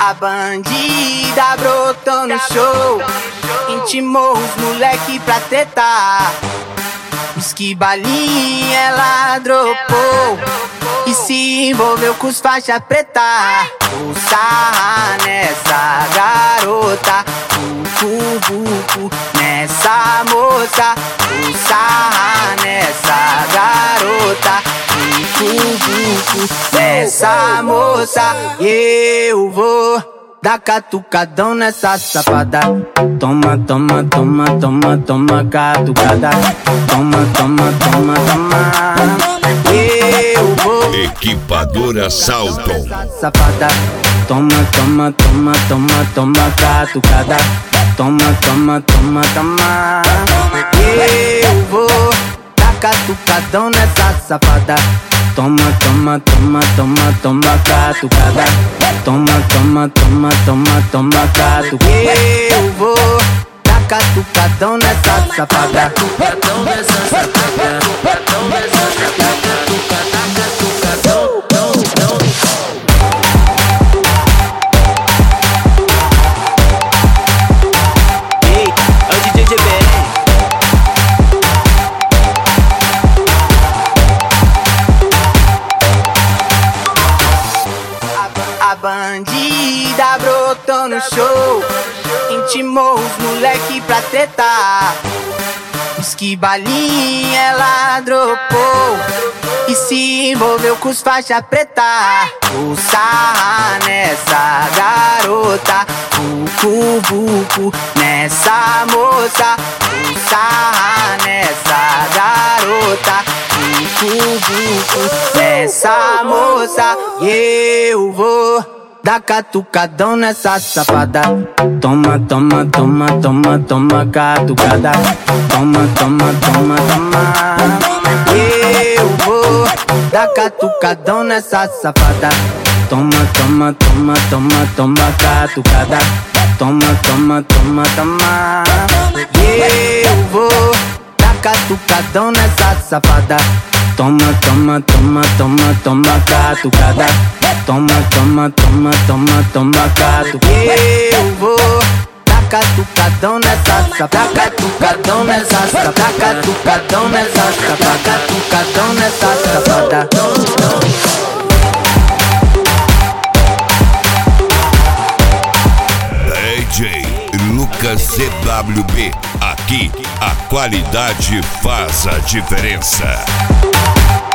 A bandida brotou no show, intimou os moleque pra tretar. Esquibalinha ela dropou e se envolveu com os faixa preta. Vou sarrar nessa garota, vucu nessa moça. Vou sarrar nessa garota, vucu nessa moça. Eu vou dar catucadão nessa safada. Toma, toma, toma, toma, toma catucada. Toma, toma, toma, toma. Eu vou Equipadora Salton. safada. Toma, toma, toma, toma, toma catucada. Toma, toma, toma, toma. Eu vou dar catucadão nessa safada. Toma, toma, toma, toma, toma catucada. Toma, toma, toma, toma, toma catucada. Eu vou dar catucadão nessa safada. Catucadão nessa safada. Catucadão nessa safada. Catucadão, catucadão. Ei, é o DJ GBR. A bandida brotou no show, intimou os moleque pra tretar. Esquibalinha ela dropou e se envolveu com os faixa preta. Vou sarrar nessa garota, vucu nessa moça. Vou sarrar nessa garota, vucu nessa moça. E eu vou dar catucadão nessa safada. Toma, toma, toma, toma, toma catucada. Toma, toma, toma, toma. Eu vou dar catucadão nessa safada. Toma, toma, toma, toma, toma catucada. Toma, toma, toma, toma. Eu vou dar catucadão nessa safada. Toma, toma, toma, toma, toma catucada. Toma, toma, toma, toma, toma catucada. Eu vou dar catucadão nessa safada. Catucadão nessa safada. Catucadão nessa safada. Catucadão nessa safada. DJ Lucas CWB. Aqui a qualidade faz a diferença.